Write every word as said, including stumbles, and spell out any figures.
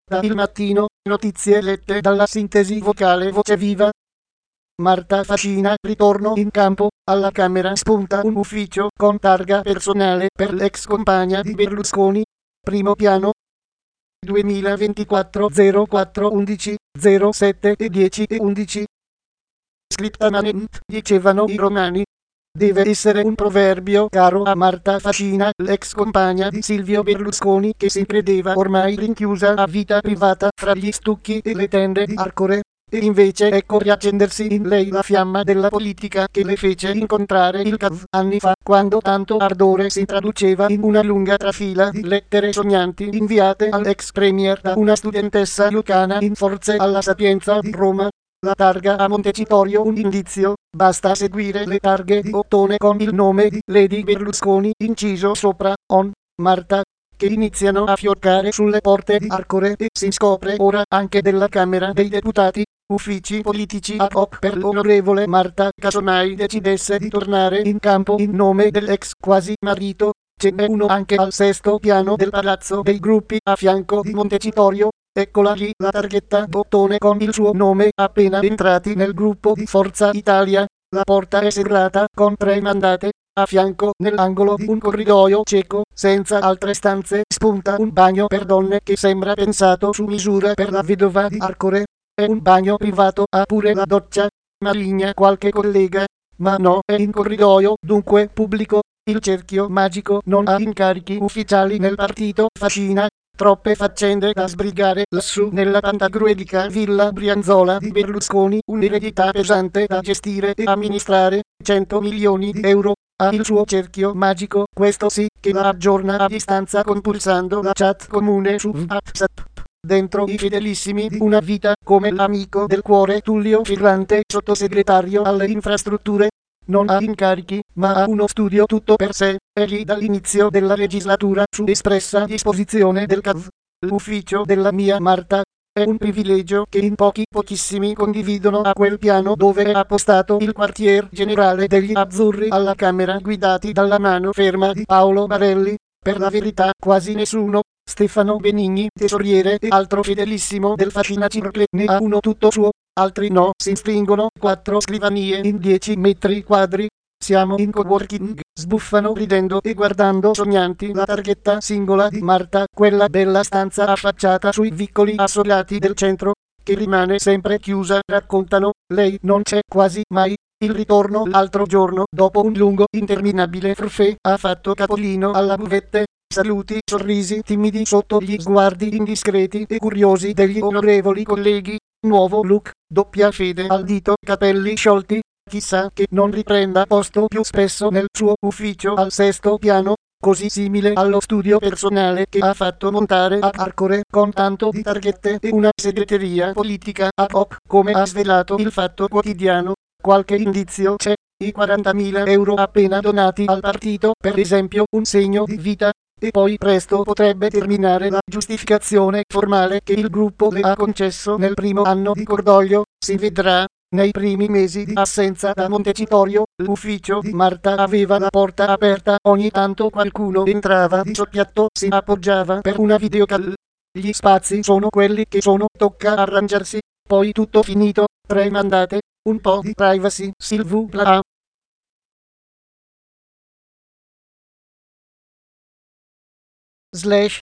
Da Il Mattino, notizie lette dalla sintesi vocale Voce Viva. Marta Facina, ritorno in campo, alla Camera spunta un ufficio con targa personale per l'ex compagna di Berlusconi. Primo piano. duemilaventiquattro zero quattro undici zero sette e dieci e undici. Scriptamente, dicevano i romani. Deve essere un proverbio caro a Marta Facina, l'ex compagna di Silvio Berlusconi, che si credeva ormai rinchiusa a vita privata fra gli stucchi e le tende di Arcore. E invece ecco riaccendersi in lei la fiamma della politica che le fece incontrare il C A V anni fa, quando tanto ardore si traduceva in una lunga trafila di lettere sognanti inviate all'ex premier da una studentessa lucana in forze alla Sapienza di Roma. La targa a Montecitorio un indizio, basta seguire le targhe di ottone con il nome di Lady Berlusconi inciso sopra, on, Marta, che iniziano a fioccare sulle porte di Arcore e si scopre ora anche della Camera dei Deputati, uffici politici ad hoc per l'onorevole Marta, casomai decidesse di tornare in campo in nome dell'ex quasi marito. Ce n'è uno anche al sesto piano del Palazzo dei Gruppi a fianco di Montecitorio. Eccola lì la targhetta bottone con il suo nome. Appena entrati nel gruppo di Forza Italia, la porta è serrata con tre mandate. A fianco, nell'angolo di un corridoio cieco, senza altre stanze, spunta un bagno per donne che sembra pensato su misura per la vedova di Arcore. È un bagno privato, ha pure la doccia. Maligna qualche collega. Ma no, è in corridoio, dunque pubblico. Il cerchio magico non ha incarichi ufficiali nel partito Facina. Troppe faccende da sbrigare lassù nella pantagruelica villa Brianzola di Berlusconi, un'eredità pesante da gestire e amministrare, cento milioni di euro. Ha il suo cerchio magico, questo sì, che la aggiorna a distanza compulsando la chat comune su WhatsApp. Dentro i fedelissimi di una vita, come l'amico del cuore Tullio Fibrante, sottosegretario alle infrastrutture. Non ha incarichi, ma ha uno studio tutto per sé, è lì dall'inizio della legislatura su espressa disposizione del C A V. L'ufficio della mia Marta è un privilegio che in pochi pochissimi condividono a quel piano dove è appostato il quartier generale degli Azzurri alla Camera, guidati dalla mano ferma di Paolo Barelli. Per la verità quasi nessuno. Stefano Benigni, tesoriere e altro fedelissimo del Facina Circle, ne ha uno tutto suo. Altri no, si stringono quattro scrivanie in dieci metri quadri. Siamo in coworking, sbuffano ridendo e guardando sognanti la targhetta singola di Marta, quella della stanza affacciata sui vicoli assolati del centro, che rimane sempre chiusa, raccontano, lei non c'è quasi mai. Il ritorno l'altro giorno, dopo un lungo interminabile forfait, ha fatto capolino alla buvette. Saluti, sorrisi timidi sotto gli sguardi indiscreti e curiosi degli onorevoli colleghi. Nuovo look, doppia fede al dito, capelli sciolti. Chissà che non riprenda posto più spesso nel suo ufficio al sesto piano, così simile allo studio personale che ha fatto montare ad Arcore con tanto di targhette e una segreteria politica ad hoc, come ha svelato il Fatto Quotidiano. Qualche indizio c'è, i quarantamila euro appena donati al partito, per esempio, un segno di vita. E poi presto potrebbe terminare la giustificazione formale che il gruppo le ha concesso nel primo anno di cordoglio, si vedrà. Nei primi mesi di assenza da Montecitorio, l'ufficio di Marta aveva la porta aperta, ogni tanto qualcuno entrava di soppiatto, si appoggiava per una videocall. Gli spazi sono quelli che sono, tocca arrangiarsi, poi tutto finito, tre mandate, un po' di privacy, s'il vous plaît. Slash